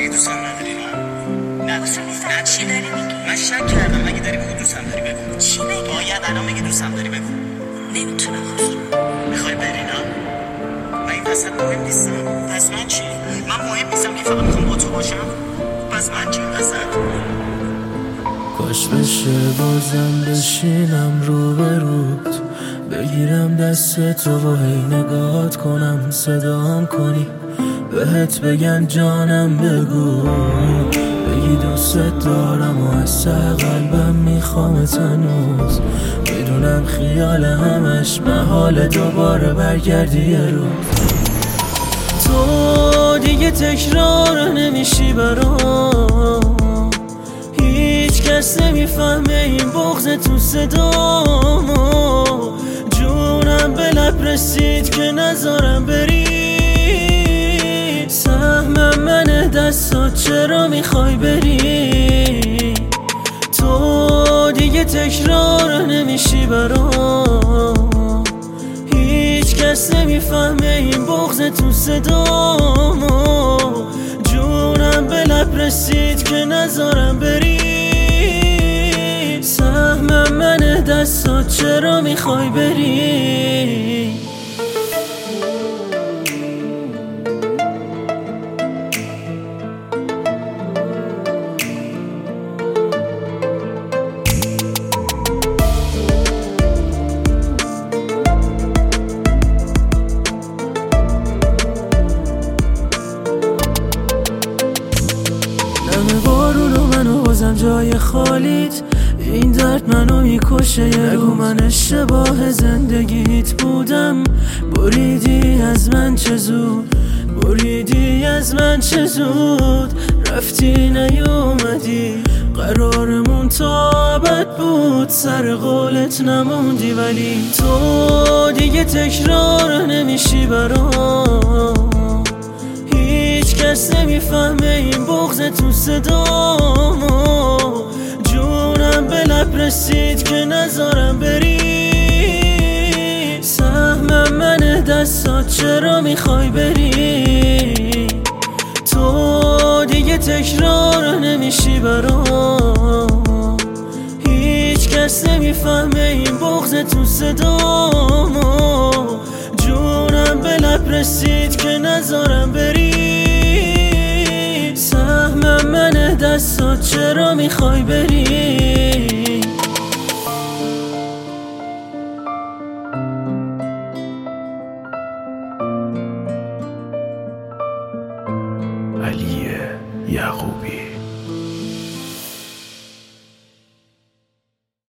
دیگه دوستم نداری؟ نه چی داری میگی؟ من شک کردم. مگه داری بگو دوستم داری؟ بگو چی بگم؟ باید الان میگی دوستم داری. بگو نمیتونم خسرو. میخوای بری؟ نه من این وسط مهم نیستم. پس من چی؟ من مهم نیستم که فقط میخوام با تو باشم. پس من چی وسط؟ کاش بشه بازم بشینم روبروت، بگیرم دست تو و هی نگاهت کنم، صدام کنی بهت بگم جانم بگو، بگی دوست دارم و از ته قلبم میخوامت هنوز، میدونم خیال همش محال دوباره برگردی یه روز. تو دیگه تکرار نمیشی برام، هیچ کس نمیفهمه این بغض تو صدامو، جونم به لب رسید که نذارم بری، سهمم منه دستات چرا میخوای بری، تو دیگه تکرار نمیشی برام، هیچ کس نمیفهمه این بغض تو صدامو، جونم به لب رسید که نذارم بری، سهمم منه دستات چرا میخوای بری. بارون و منو بازم جای خالیت، این درد منو میکشه، نگو من اشتباه زندگیت بودم، بریدی از من چه زود، بریدی از من چه زود، رفتی نیومدی، قرارمون تا ابد بود، سر قولت نموندی، ولی تو دیگه تکرار نمیشی برام، هیچ کس نمیفهمه این بغض تو صدامو، جونم به لب رسید که نذارم بری، سهمم منه دستات چرا میخوای بری، تو دیگه تکرار نمیشی برام، هیچ کس نمیفهمه این بغض تو صدامو، جونم به لب رسید که نذارم بری، سهمم منه دستات چرا میخوای بری. علی یعقوبی.